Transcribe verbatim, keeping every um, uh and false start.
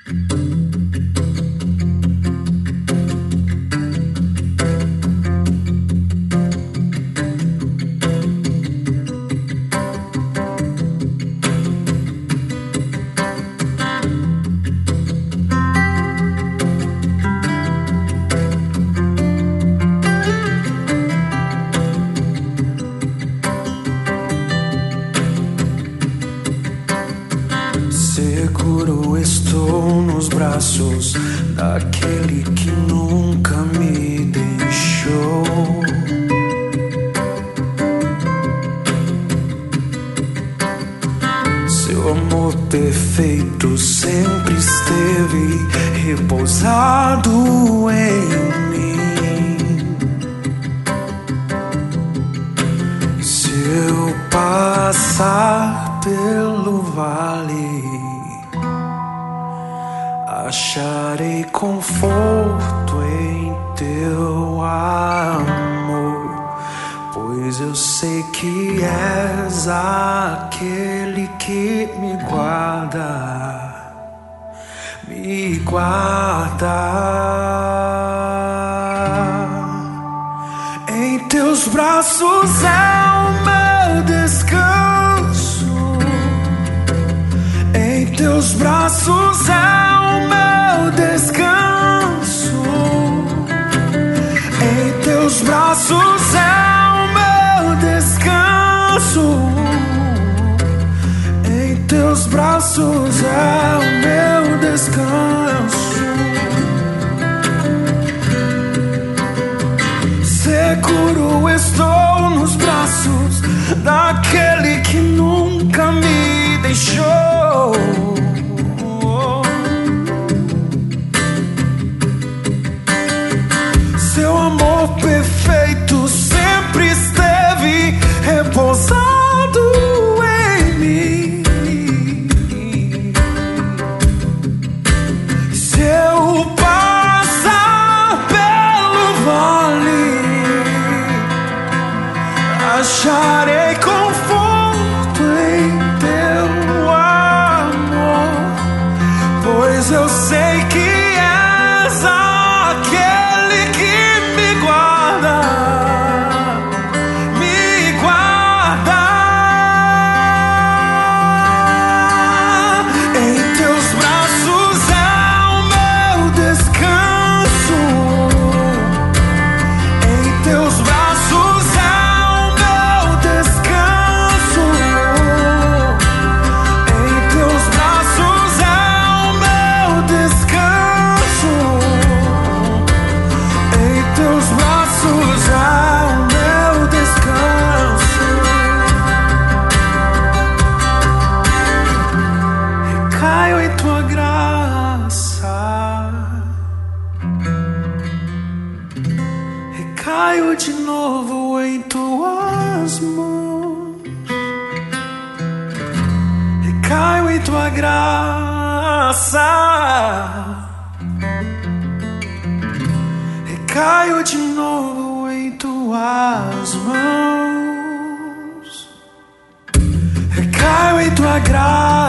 Seguro estou nos braços daquele que nunca me deixou. Seu amor perfeito sempre esteve repousado em mim. E se eu passar pelo vale, acharei conforto em teu amor, pois eu sei que és aquele que me guarda, me guarda. Em teus braços é o meu descanso, em teus braços é o meu descanso, em teus braços é o meu descanso, em teus braços é o meu descanso. Seguro estou nos braços daquele que nunca me deixou. Seu amor perfeito sempre esteve repousado em mim. Se eu passar pelo vale, acharei conforto em teu amor, pois eu sei que és aquele que me guarda, me guarda. Em teus braços é o meu descanso, em teus braços é o meu descanso, em teus braços é o meu descanso, em teus braços é o meu descanso. Recaio em tua graça, recaio de novo em tuas mãos, recaio em tua graça, recaio de novo em tuas mãos, recaio em tua graça.